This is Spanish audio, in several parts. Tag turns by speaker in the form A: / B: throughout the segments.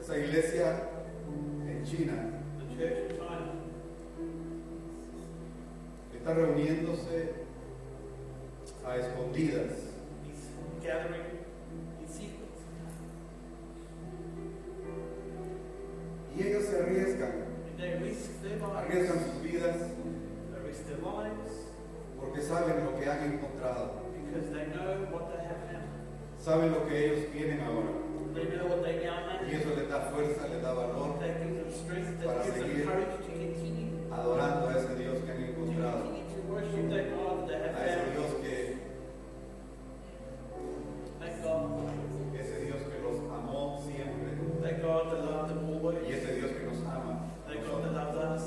A: Esa iglesia en China
B: the church in China,
A: está reuniéndose a escondidas.
B: is gathering in secret.
A: Y ellos se arriesgan,
B: And they risk their
A: arriesgan
B: lives.
A: sus vidas
B: They risk their lives
A: porque saben lo que han encontrado,
B: because they know what they have found.
A: saben lo que ellos tienen ahora.
B: They know what they now
A: Y
B: have.
A: eso les da fuerza, les da valor,
B: That gives them strength,
A: Para
B: that gives them
A: seguir
B: courage to continue.
A: adorando a ese Dios que han
B: To
A: encontrado,
B: continue to worship that God that they
A: a
B: have
A: ese
B: found.
A: Dios que
B: Thank God.
A: ese Dios que los amó siempre,
B: Thank God that loved them
A: y
B: always.
A: ese Dios que nos ama.
B: Thank God that loves us.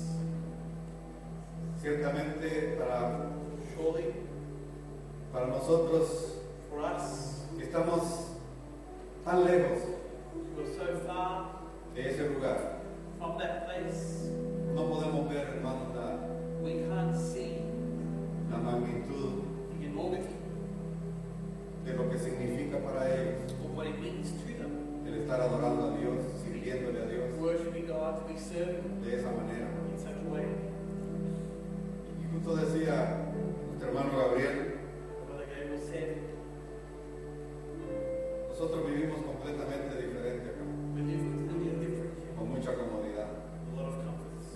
A: Ciertamente
B: Surely,
A: para nosotros
B: for us,
A: que estamos tan lejos
B: who are so far
A: de ese lugar,
B: from that place,
A: no podemos ver, hermanos,
B: we can't see
A: la magnitud
B: the enormity
A: de lo que significa para ellos
B: of what it means to them,
A: el estar adorando a Dios, sirviéndole a Dios
B: worshiping God, to be serving
A: de esa manera.
B: in such a way.
A: Y justo decía nuestro hermano Gabriel,
B: Brother Gabriel said,
A: nosotros vivimos completamente diferente acá,
B: we live completely different here,
A: con mucha comodidad,
B: a lot of comforts.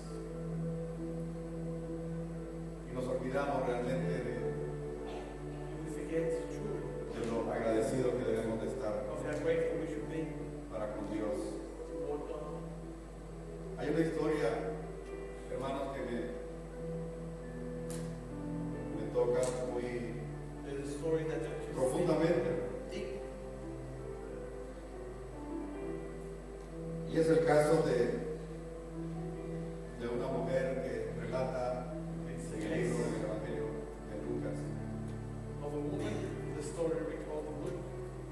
A: y nos olvidamos realmente
B: We forget truly
A: de lo agradecido que debemos de estar
B: of how grateful we should be
A: para con Dios.
B: toward God.
A: Hay una historia, hermanos, que me toca muy
B: There's a story that touches
A: profundamente,
B: deep,
A: y es el caso de una mujer que relata
B: it's
A: en
B: the
A: el
B: case
A: libro del Evangelio de Lucas.
B: of a woman, the story recalled in Luke.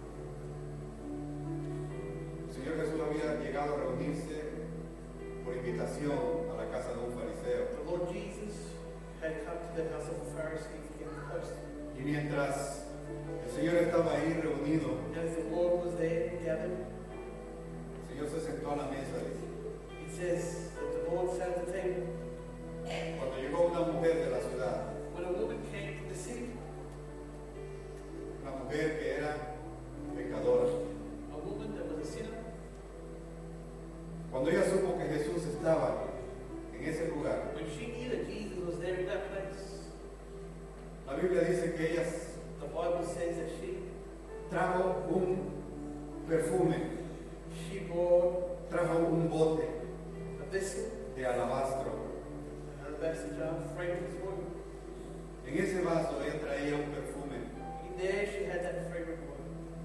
A: El Señor Jesús había llegado a reunirse por invitación a la casa de un fariseo,
B: The Lord Jesus had come to the house of the Pharisees to get the host.
A: y mientras el Señor estaba ahí reunido,
B: And as the Lord was there gathered,
A: el Señor se sentó a la mesa, dice.
B: it says that the Lord sat at the table.
A: Cuando llegó una mujer de la ciudad,
B: When a woman came from the city,
A: una mujer que era pecadora,
B: a woman that was a sinner,
A: cuando ella supo que Jesús estaba en ese lugar,
B: when she knew that Jesus was there in that place,
A: la Biblia dice que ella
B: the Bible says that she
A: trajo un perfume,
B: brought
A: un bote
B: a vessel,
A: de alabastro.
B: an alabaster jar, fragrance oil.
A: En ese vaso ella traía un perfume.
B: In there she had that fragrant oil.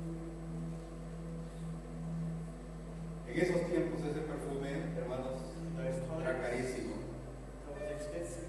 A: En esos tiempos ese perfume, hermanos,
B: Those
A: era
B: times,
A: carísimo.
B: that was expensive.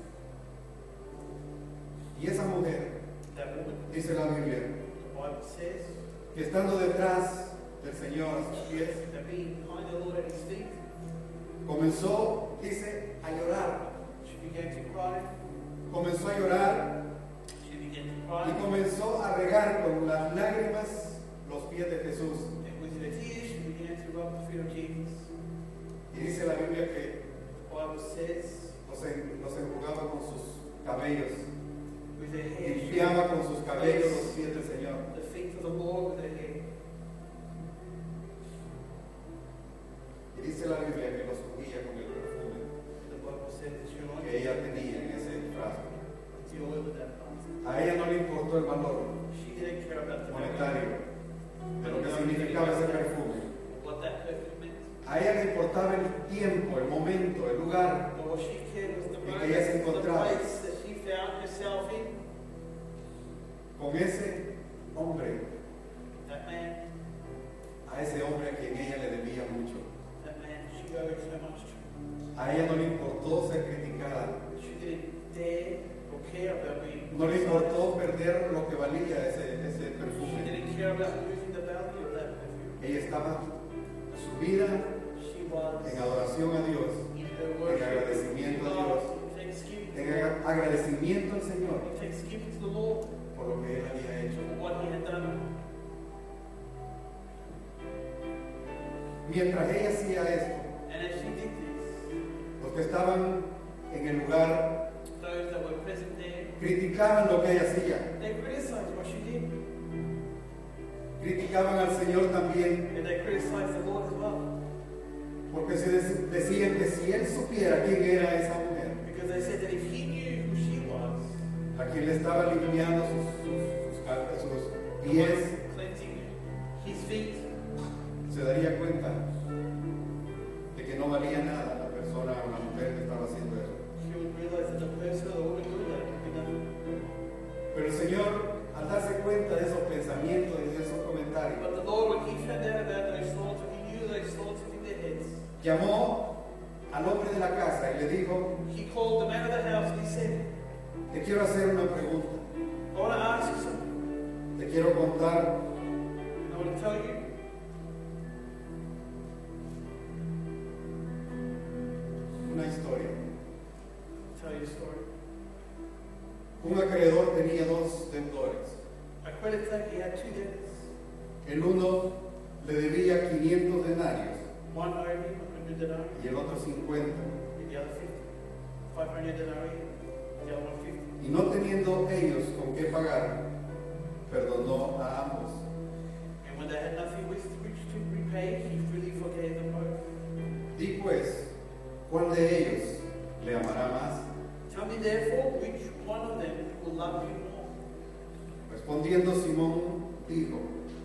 A: Y esa mujer,
B: That woman,
A: dice la Biblia,
B: the Bible says,
A: que estando detrás del Señor a sus pies,
B: that being behind the Lord at his feet,
A: comenzó, dice, a llorar.
B: she began to cry.
A: Comenzó a llorar
B: She began to
A: y
B: cry.
A: comenzó a regar con las lágrimas los pies de Jesús.
B: And with her tears, she began to rub the feet of Jesus.
A: Y dice la Biblia que
B: The Bible says,
A: los enjugaba con sus cabellos,
B: with her hair, she
A: limpiaba con sus cabellos los pies del Señor.
B: the feet of the Lord with her hair.
A: Y dice la Biblia que los ungía con el perfume
B: The Bible says that she
A: que
B: anointed
A: ella tenía en ese frasco.
B: the oil of that plant.
A: A ella no le importó el valor
B: She didn't care about the
A: monetario de lo que significaba ese perfume.
B: what that perfume meant.
A: A ella le importaba el tiempo, el momento, el lugar.
B: But what she cared was the
A: En que
B: moment,
A: ella se
B: the
A: encontraba.
B: place that she found herself in.
A: Con ese hombre,
B: That man,
A: a ese hombre a quien ella le debía mucho.
B: that man, she owed so much to.
A: A ella no le importó ser criticada.
B: She didn't dare or care about being
A: No le
B: criticized.
A: importó perder lo que valía ese
B: She
A: perfume.
B: didn't care about losing the value of that perfume.
A: Ella estaba su vida
B: She was
A: en adoración a Dios,
B: in her
A: en
B: worship,
A: agradecimiento a Dios,
B: in thanksgiving to
A: en
B: God,
A: agradecimiento al Señor
B: in thanksgiving to the Lord
A: por lo que Él había hecho.
B: for what He had done.
A: Mientras ella hacía esto,
B: And as she did this,
A: los que estaban en el lugar
B: those that were present there,
A: criticaban lo que ella hacía.
B: they criticized what she did.
A: Criticaban al Señor también,
B: And they criticized the Lord as well.
A: porque se decían que si él supiera quién era esa mujer,
B: Because they said that if he knew who she was,
A: a quien le estaba limpiando sus
B: the
A: pies,
B: one cleansing his feet,
A: se daría cuenta de que no valía nada la persona o la mujer que estaba haciendo eso.
B: she would realize that the person or the woman doing that would be nothing.
A: Pero el Señor, al darse cuenta de esos pensamientos y de esos comentarios,
B: But the Lord, when he found out about those thoughts, when he knew those thoughts within their heads,
A: llamó al hombre de la casa y le dijo:
B: he called the man of the house and he said,
A: te quiero hacer una pregunta,
B: I want to ask you something.
A: te quiero contar
B: And I want to tell you
A: una historia.
B: a story.
A: Un acreedor tenía dos deudores.
B: A creditor, he had two debtors.
A: El uno le debía 500 denarios
B: One owed him 100 denarii,
A: y el otro 50.
B: and the other 50. 500 denarii, and the other one 50.
A: Y no teniendo ellos con qué pagar, perdonó a ambos.
B: And when they had nothing with which to repay, he freely forgave them both.
A: Di pues, ¿cuál de ellos le amará más?
B: Tell me therefore, which one of them will love you more?
A: Respondiendo Simón dijo: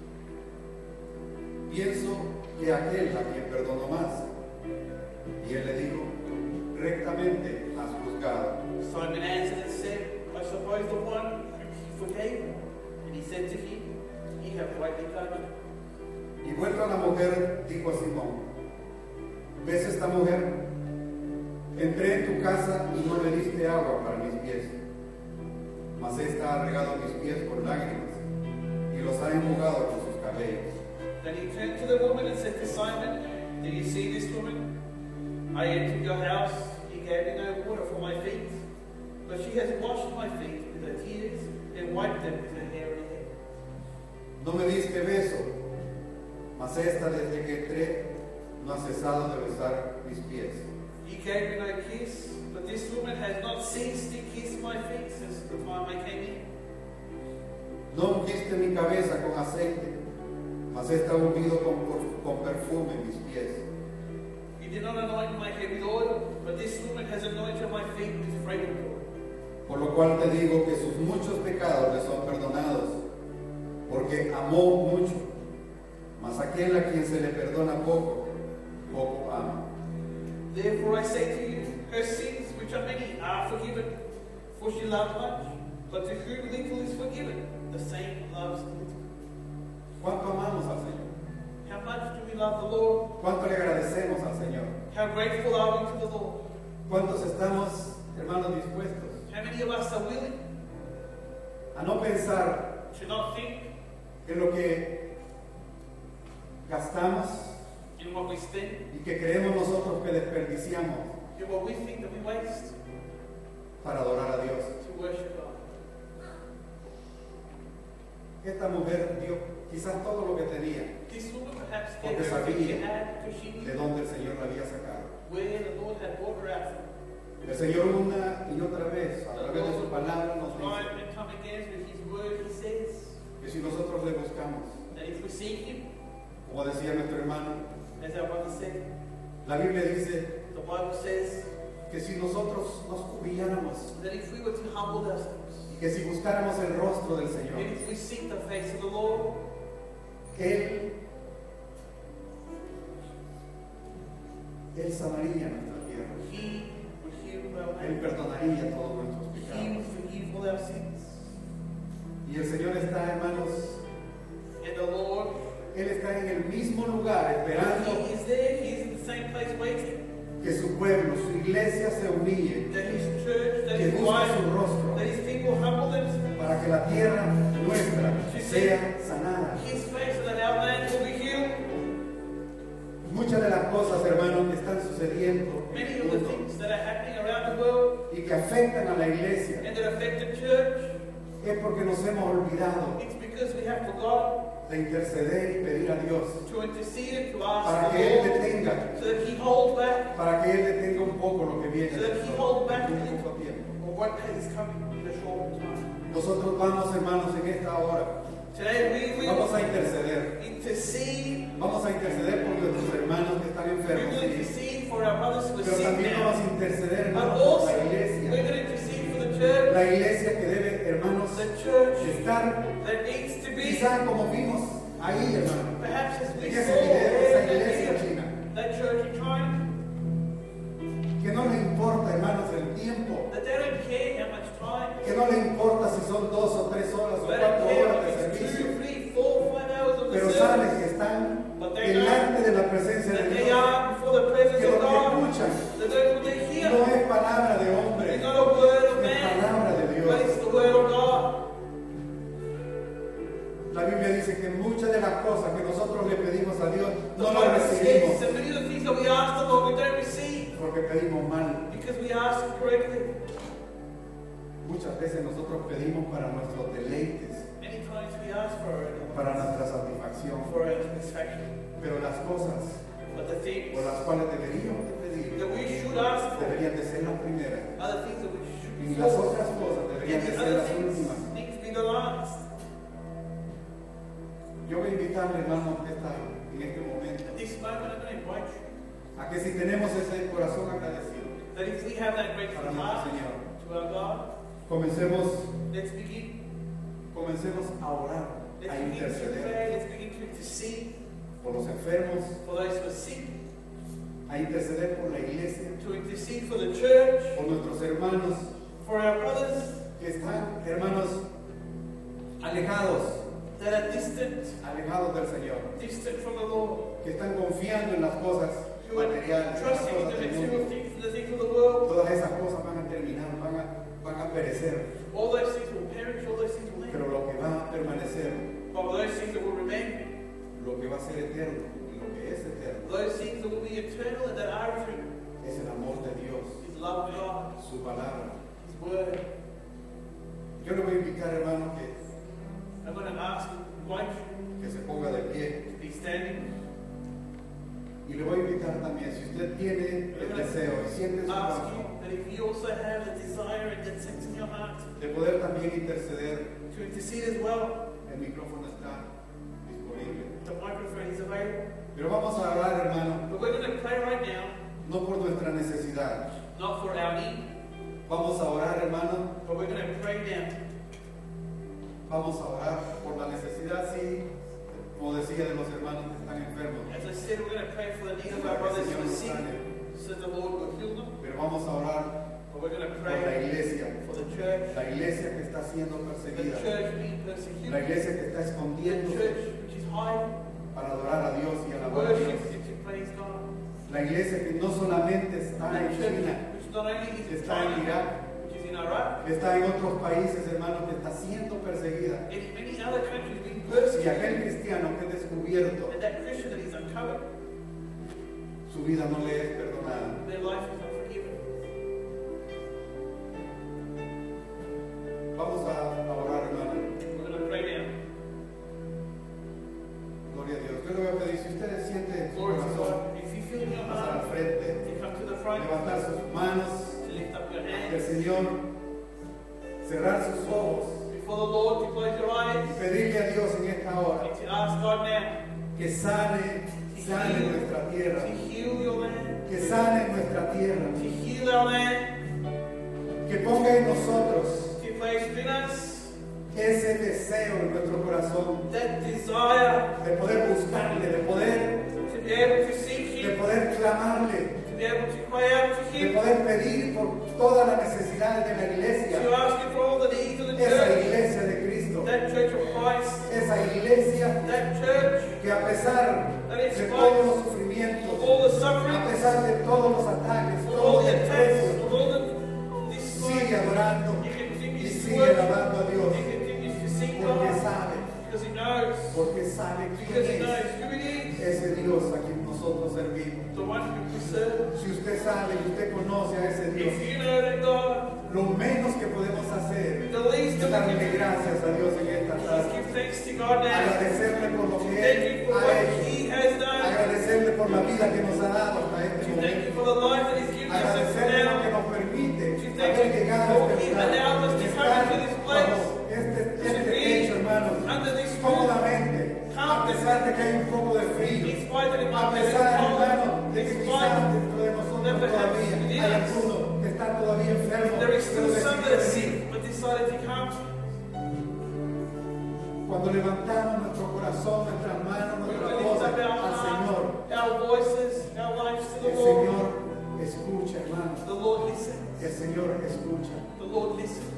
A: pienso que aquel a quien perdonó más. Y él le dijo: rectamente has juzgado.
B: Simon answered and said, I suppose the one whom he forgave. And he said to him, Ye have rightly judged.
A: Y vuelto a la mujer, dijo a Simón: ¿ves esta mujer? Entré en tu casa y no me diste agua para mis pies, mas esta ha regado mis pies con lágrimas y los ha enjugado con sus cabellos.
B: Then he turned to the woman and said to Simon, Do you see this woman? I entered your house, you gave me no water for my feet, but she has washed my feet with her tears and wiped them with her hair and hair.
A: No me diste beso, mas esta desde que entré no ha cesado de besar mis pies.
B: You gave me no kiss, but this woman has not ceased to kiss my feet since the time I came in.
A: No ungiste mi cabeza con aceite, mas esta ha ungido con perfume mis pies.
B: You did not anoint my head with oil, but this woman has anointed my feet with fragrant oil.
A: Por lo cual te digo que sus muchos pecados le son perdonados, porque amó mucho. Mas aquel a quien se le perdona poco, poco ama.
B: Therefore I say to you, her sins, which are many, are forgiven, for she loved much. But to whom little is forgiven, the same loves little.
A: ¿Cuánto amamos al Señor?
B: How much do we love the Lord?
A: ¿Cuánto le agradecemos al Señor?
B: How grateful are we to the Lord?
A: ¿Cuántos estamos, hermanos, dispuestos
B: How many of us are willing
A: a no pensar
B: to not think
A: que lo que gastamos
B: in what we spend,
A: y que creemos nosotros que desperdiciamos
B: in what we think that we waste,
A: para adorar a Dios?
B: to worship God?
A: Esta mujer dio quizás todo lo que tenía,
B: This woman perhaps
A: Porque
B: gave everything she
A: sabía
B: had because she
A: de
B: knew
A: dónde el Señor la había sacado.
B: where the Lord had brought her out from.
A: El Señor una y otra vez, a través de su palabra, nos dice
B: Time and time again with His word, He says
A: que si nosotros le buscamos,
B: that if we seek Him,
A: como decía nuestro hermano,
B: as our brother said,
A: la Biblia dice
B: the Bible says
A: que si nosotros nos humilláramos
B: that if we were to humble ourselves,
A: y que si buscáramos el rostro del
B: and
A: Señor,
B: if we seek the face of the Lord,
A: Él sanaría nuestra tierra.
B: He would heal our
A: Él
B: land.
A: perdonaría todos nuestros
B: He
A: pecados.
B: would forgive all our sins.
A: Y el Señor está, hermanos,
B: And the Lord,
A: Él está en el mismo lugar esperando
B: He is there, He is in the same place waiting,
A: que su pueblo, su iglesia se humille,
B: that His church, that
A: que
B: His
A: busque
B: wife,
A: su rostro
B: that His people humble themselves,
A: para que la tierra nuestra sea sanada.
B: His face, so that our land will be healed.
A: Muchas de las cosas, hermanos, que están sucediendo en
B: Many
A: el
B: of the
A: mundo
B: things that are happening around the world
A: y que afectan a la iglesia
B: and that affect the church,
A: es porque nos hemos olvidado
B: it's because we have forgotten
A: de interceder y pedir a Dios
B: to intercede, to
A: para
B: ask
A: que
B: the
A: Él
B: Lord,
A: detenga,
B: so that He holds back,
A: para que Él detenga un poco lo que viene
B: so that He
A: en
B: holds back
A: un poco tiempo.
B: or what is coming in a short time.
A: Nosotros vamos, hermanos, en esta hora,
B: Today we
A: vamos
B: will
A: a interceder.
B: intercede.
A: Vamos a interceder por nuestros hermanos que están
B: We
A: enfermos,
B: will
A: sí,
B: intercede for our brothers who are
A: pero
B: sick
A: también
B: now.
A: vamos a interceder,
B: But
A: hermanos, por
B: also,
A: la
B: we're
A: iglesia.
B: going to intercede for the church.
A: La iglesia que debe, hermanos,
B: The church
A: estar
B: that needs to be,
A: quizá como vimos ahí, hermano,
B: perhaps as we
A: en
B: saw
A: ese video, esa
B: in
A: iglesia
B: that
A: china,
B: video, that church in China,
A: que no le importa, hermanos, el tiempo,
B: that they don't care how much time,
A: que no le importa si son 2 o 3 horas o
B: they don't
A: 4
B: care
A: horas
B: if
A: de
B: it's
A: servicio,
B: 2, 3, 4, 5 hours of the
A: pero saben
B: service,
A: que están
B: but they know
A: delante de la presencia de
B: that they
A: Dios,
B: are before the presence
A: que
B: of
A: lo que
B: God,
A: escuchan
B: that that's what they hear.
A: no es palabra de hombre,
B: It's not a word of
A: es
B: man,
A: palabra de
B: but
A: Dios.
B: it's the word of God.
A: La Biblia dice que muchas de las cosas que nosotros le pedimos a Dios
B: The
A: no las
B: Bible says
A: recibimos
B: that many of the things that we ask the Lord, we don't receive
A: porque pedimos mal.
B: because we ask correctly.
A: Muchas veces nosotros pedimos para nuestros deleites,
B: Many times we ask
A: para nuestra satisfacción,
B: for our satisfaction.
A: pero las cosas
B: But the things
A: por las cuales deberíamos de pedir
B: that we should ask for
A: deberían de ser las primeras
B: are the things that we should
A: y
B: be
A: las
B: for.
A: otras cosas
B: And
A: deberían de
B: the
A: ser
B: other
A: las
B: things
A: últimas.
B: need to be the last.
A: Yo voy a invitarle, hermano, en este momento,
B: At this moment, I'm going to invite you
A: a que si tenemos ese corazón agradecido
B: that if we have that grateful
A: para
B: heart
A: nuestro Señor,
B: to our God,
A: comencemos
B: let's begin.
A: a orar,
B: Let's
A: a
B: begin to
A: interceder
B: pray. Let's begin to intercede
A: por los enfermos,
B: for those who are sick,
A: a interceder por la iglesia,
B: to intercede for the church,
A: por nuestros hermanos
B: for our brothers
A: que están, hermanos, alejados
B: that are distant
A: del Señor,
B: from the Lord,
A: que están confiando en las cosas
B: who are
A: materiales, en las
B: trusting in
A: cosas
B: the
A: del
B: material
A: mundo.
B: things, the things of the world.
A: Todas esas cosas van a terminar, van a perecer,
B: All those things will perish, all those things will
A: pero
B: end.
A: lo que va a permanecer,
B: But those things that will remain,
A: lo que va a ser eterno y lo que es eterno,
B: those things that will be eternal and that are eternal,
A: es el amor de Dios,
B: is the love of God,
A: su palabra.
B: His word.
A: Yo le voy a invitar, hermano,
B: I'm going to ask you, invite you
A: que se ponga de pie
B: to be standing.
A: y le voy a invitar también, si usted tiene el deseo y siente su
B: Ask
A: corazón,
B: you that if you also have the desire and that sense in your heart
A: de poder también interceder,
B: to intercede as well,
A: el micrófono está disponible.
B: the microphone is available.
A: Pero vamos a orar, hermano,
B: But we're going to pray right now,
A: no por nuestra necesidad.
B: not for our need,
A: Vamos a orar, hermano,
B: but we're going to pray now.
A: vamos a orar por la necesidad, sí, como decía, de los hermanos que están enfermos.
B: As I said, we're going to pray for the need of
A: Para
B: our
A: que el
B: brothers
A: Señor
B: who are
A: nos
B: sick,
A: sane.
B: so the Lord will heal them.
A: Pero vamos a orar
B: But we're going to
A: por la
B: pray
A: iglesia,
B: for the church,
A: la iglesia que está siendo
B: the
A: perseguida,
B: church being
A: la
B: persecuted,
A: iglesia que está
B: the
A: escondiendo
B: church which is hiding,
A: para adorar a Dios y
B: to
A: alabar a Dios.
B: worship and to praise God.
A: La iglesia que no solamente está
B: That
A: en
B: church
A: China,
B: which not only is in
A: está en
B: China,
A: Irak,
B: which is in Iraq,
A: está en otros países, hermanos, que está siendo perseguida.
B: in many other countries being
A: Si
B: persecuted,
A: aquel cristiano que es descubierto,
B: and that Christian that is uncovered,
A: su vida no le es perdonada.
B: their life is not forgiven.
A: Vamos a orar, hermano.
B: We're going to pray now.
A: Gloria a Dios. Yo le voy a pedir, si ustedes sienten su
B: Glory to
A: corazón,
B: God. If you feel in your
A: pasar al
B: heart
A: frente,
B: to come to the front,
A: levantar sus manos,
B: to lift up your
A: ante el
B: hands
A: Señor, cerrar sus ojos
B: before the Lord, to close your
A: y
B: eyes,
A: pedirle a Dios en esta hora
B: and to ask God now
A: que sane nuestra tierra,
B: to heal your land,
A: que sane nuestra tierra,
B: to heal our land,
A: que ponga en nosotros
B: to place within us
A: ese deseo en nuestro corazón
B: that desire
A: de poder buscarle, de poder
B: to be able to seek Him,
A: clamarle,
B: to be able to cry out to
A: de
B: Him,
A: poder pedir por todas las necesidades de la iglesia,
B: to ask Him for all the needs of the
A: esa
B: church,
A: iglesia de Cristo,
B: that church of Christ,
A: esa iglesia
B: that church
A: que a pesar de todos los sufrimientos,
B: of all the
A: a
B: suffering,
A: pesar de todos los ataques,
B: of
A: todos
B: all
A: los
B: the attacks,
A: desprecios,
B: of all the
A: sigue
B: dislike,
A: adorando
B: He
A: y
B: continues to
A: sigue
B: worship,
A: alabando a Dios,
B: He continues to seek
A: porque
B: God,
A: sabe,
B: because He knows,
A: porque sabe quién
B: because He
A: es
B: knows who He is,
A: ese Dios a quien nosotros servimos.
B: the one who we serve.
A: Si usted sabe y usted conoce a ese Dios,
B: If you know that God
A: lo menos que podemos hacer
B: The least
A: es
B: that we
A: darle
B: can do
A: gracias a Dios en esta
B: is
A: tarde.
B: give thanks to God now.
A: Agradecerle por lo que
B: Thank
A: Él
B: you for
A: ha
B: what
A: hecho.
B: He has done.
A: Agradecerle por la vida que nos ha dado hasta este
B: To thank
A: momento.
B: you for the life that He's given us up to
A: Agradecerle lo que
B: now.
A: nos permite
B: To thank
A: haber
B: you
A: llegado a
B: for
A: este
B: He
A: lugar.
B: allowed us to come
A: Estar
B: into this place.
A: bajo este
B: To be
A: techo, hermanos,
B: under this roof.
A: cómodamente, a pesar de que hay un poco de frío,
B: In spite that it
A: a
B: might be a
A: pesar,
B: little
A: hermano,
B: cold.
A: de
B: In
A: que
B: spite
A: quizás dentro de nosotros
B: that perhaps
A: todavía
B: within
A: hay
B: us
A: algunos que están todavía enfermos,
B: there is
A: pero
B: still some that are
A: decidieron venir.
B: sick but decided to come.
A: Cuando levantamos nuestro corazón, nuestras manos,
B: We
A: nuestras
B: lift
A: voces
B: up our
A: al Señor,
B: hearts, our voices, our lives to the
A: el
B: Lord.
A: Señor escucha, hermano.
B: The Lord listens.
A: El Señor escucha.
B: The Lord listens.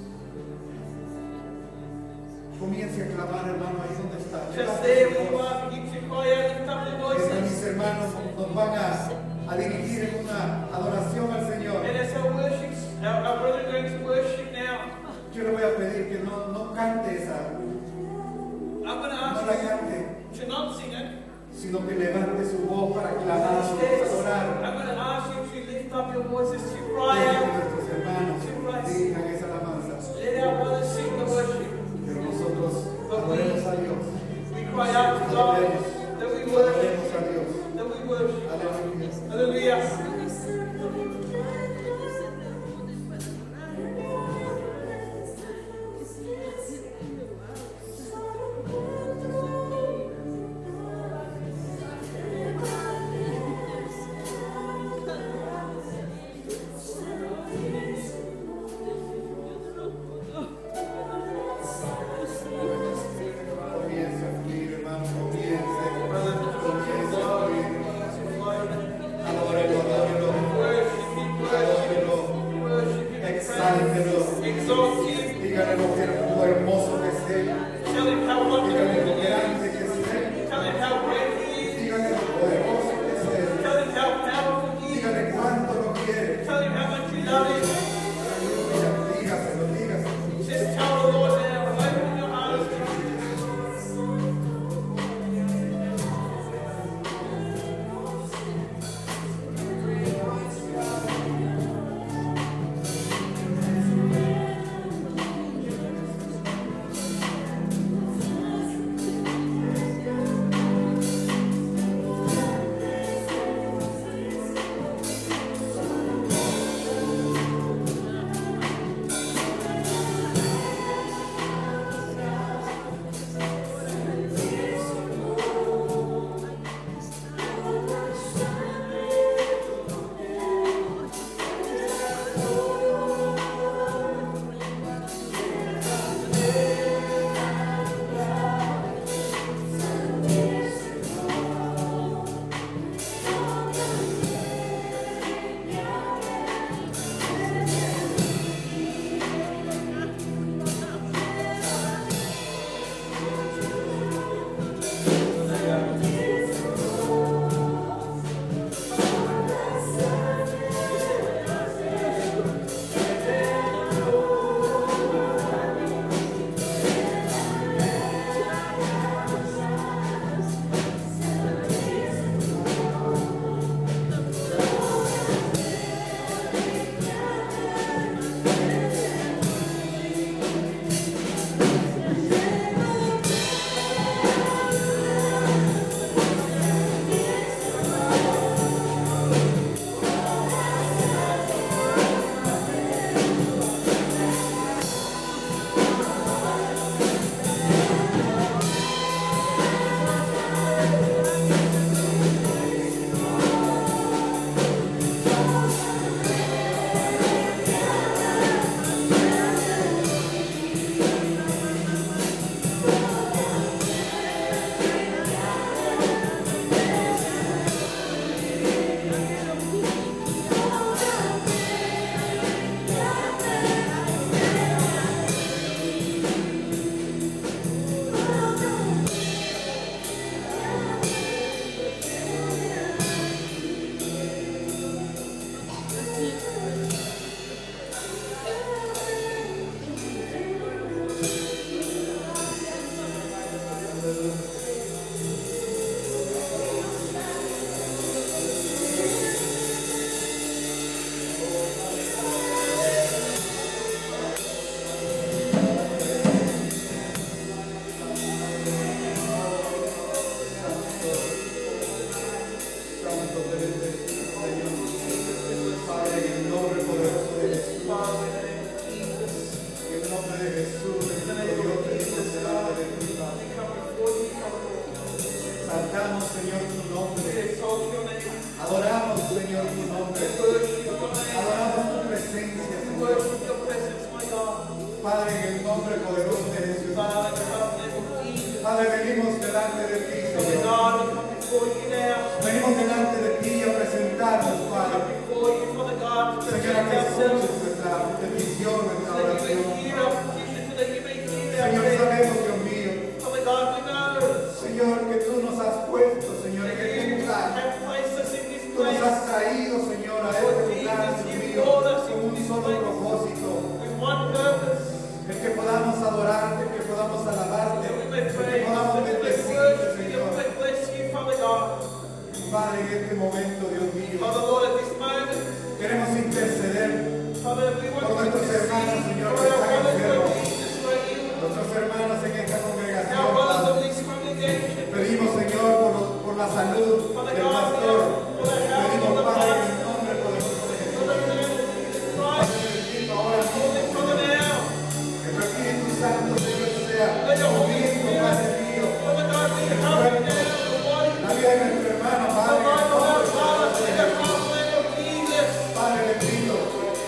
A: Comience a clamar, hermano, ahí donde está.
B: Just
A: Levante
B: there
A: su
B: where you
A: voz.
B: are, begin to cry out, lift up your
A: Mientras mis
B: voices.
A: hermanos nos van a dirigir en una adoración al Señor.
B: And as our worship, our brethren are going to worship now,
A: Yo le voy a pedir que no cante esa,
B: I'm going to
A: no
B: ask
A: la
B: you
A: cante,
B: to not sing it.
A: sino que levante su voz para clamar,
B: Instead,
A: adorar.
B: I'm going to ask you to lift up your voices, to cry
A: Dejen que
B: out.
A: nuestros hermanos dirijan esa alabanza.
B: Let our brothers sing the worship.
A: Pero nosotros adoremos a Dios.
B: We cry out to God that we worship,
A: Adoremos a Dios.
B: that we worship.
A: Aleluya.
B: Hallelujah.
A: Venimos delante de ti a presentarnos, Padre.
B: before you, Father God, to
A: Señor,
B: present
A: que
B: ourselves,
A: escuches nuestra petición, nuestra
B: so that you may
A: oración.
B: hear our petition, so that you may hear our
A: Señor,
B: prayer.
A: sabemos, Dios mío,
B: Father God, we know
A: Señor, que tú nos has puesto, Señor, en
B: that
A: este
B: you
A: lugar.
B: have placed us in this
A: Tú nos
B: place
A: has traído, Señor, a este lugar, Dios mío, con un solo propósito.
B: with one purpose,
A: El que podamos adorarte, el que podamos alabarte,
B: that we
A: el
B: may
A: que
B: praise,
A: podamos
B: that we may
A: bendecirte,
B: worship you,
A: Señor.
B: that we may bless you, Father God.
A: Padre, en este momento, Dios mío,
B: Father Lord, at this moment,
A: queremos interceder
B: Father, we want
A: por
B: to
A: nuestros
B: intercede
A: hermanos, Señor,
B: for
A: que
B: our
A: están
B: brothers who are
A: enfermos,
B: weak, who are ill,
A: nuestros hermanos en esta congregación,
B: our brothers
A: Padre.
B: of this congregation.
A: Pedimos, Señor, por la salud
B: Father
A: del
B: God,
A: pastor.
B: for the health
A: Pedimos,
B: of the
A: Padre, en
B: pastor.
A: el nombre poderoso de Jesús.
B: Father, in the name of Jesus
A: Padre,
B: Christ,
A: bendito ahora mismo,
B: Holy Father now,
A: que tu Espíritu Santo, Señor, sea
B: let your Holy
A: moviendo,
B: Spirit,
A: Padre mío,
B: Father God, be
A: el
B: helping
A: cuerpo,
B: now the body.
A: la vida de nuestro hermano,
B: The
A: Padre, en
B: life
A: el
B: of our
A: nombre
B: Father,
A: poderoso de
B: in the
A: Jesús.
B: powerful name of Jesus.
A: Padre bendito,